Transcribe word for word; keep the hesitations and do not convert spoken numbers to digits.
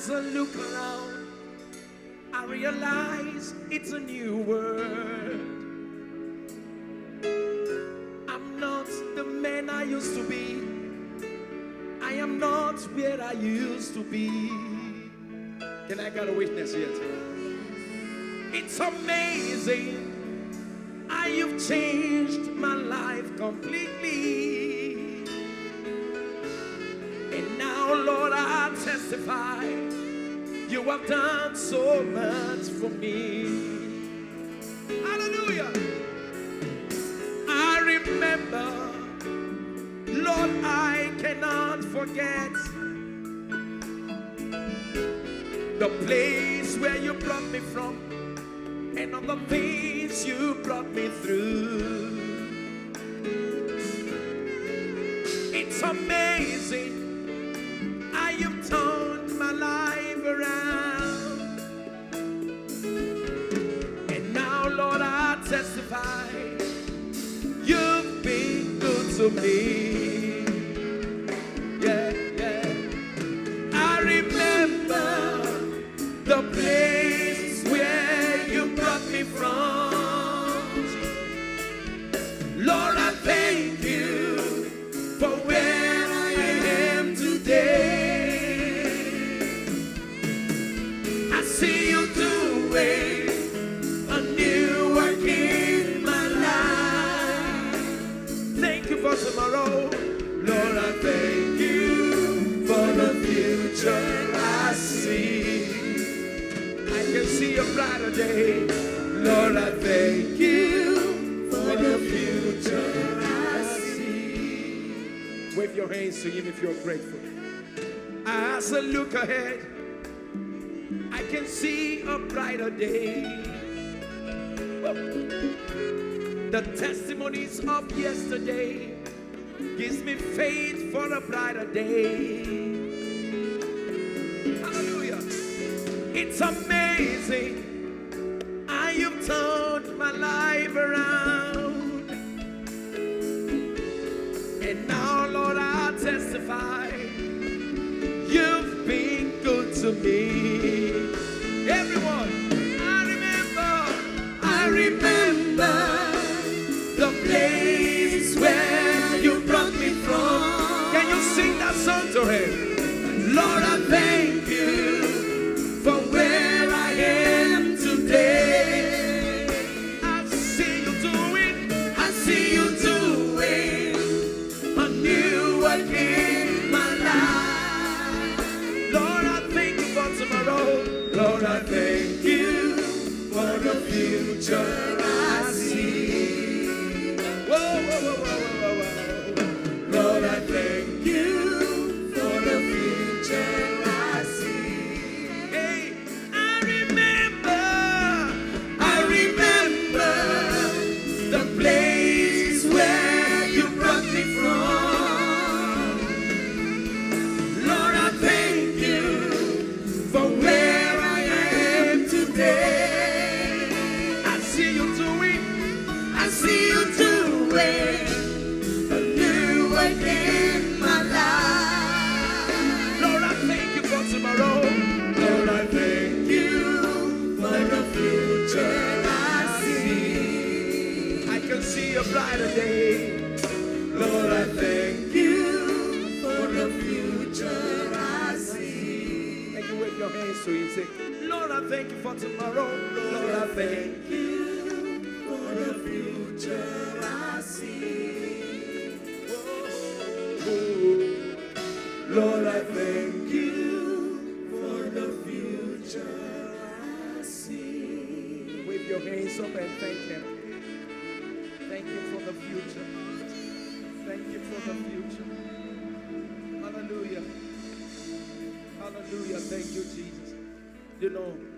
As I look around, I realize it's a new world. I'm not the man I used to be. I am not where I used to be. Can I get a witness yet? It's amazing how you've changed my life completely. And now, Lord, I testify, you have done so much for me. Hallelujah. I remember, Lord, I cannot forget the place where you brought me from and all the things you brought me through. It's amazing how you've turned my life around. And now, Lord, I testify, you've been good to me. Yeah, yeah. I remember the place where you brought me from. Lord, I thank you for where I am today. I see you doing a new work in my life. Thank you for tomorrow. Lord, I thank you for the future I see. I can see a brighter day. Lord, I thank you for the future I see. Wave your hands to him if you're grateful. As I look ahead, I can see a brighter day. The testimonies of yesterday gives me faith for a brighter day. Hallelujah. It's amazing how you've turned my life around. And now, Lord, I testify, you've been good to me. Everyone, I remember, I remember the place where you brought me from. Can you sing that song to him? Lord, I thank you for where I am today. I see you doing, I see you doing a new work in my life. Lord, I thank you for tomorrow. Lord, I thank you for the future I see. Whoa, whoa, whoa, whoa, whoa, whoa. Lord, I thank you for the future I see. Hey, I remember, I remember the place where you brought me from. Lord, I thank you for where I am today. I see you doing, I see you doing a new work in my life. Lord, I thank you for tomorrow. Lord, I thank you for the future I see. I can see a brighter day. Lord, I thank you for the future I see. Can you wave your hands to him and say, Lord, I thank you for tomorrow. Lord, I thank you for the future I see. Whoa. Lord, I thank you for the future I see. Wave your hands up and thank him. Thank you for the future. Thank you for the future. Hallelujah. Hallelujah. Thank you, Jesus. You know,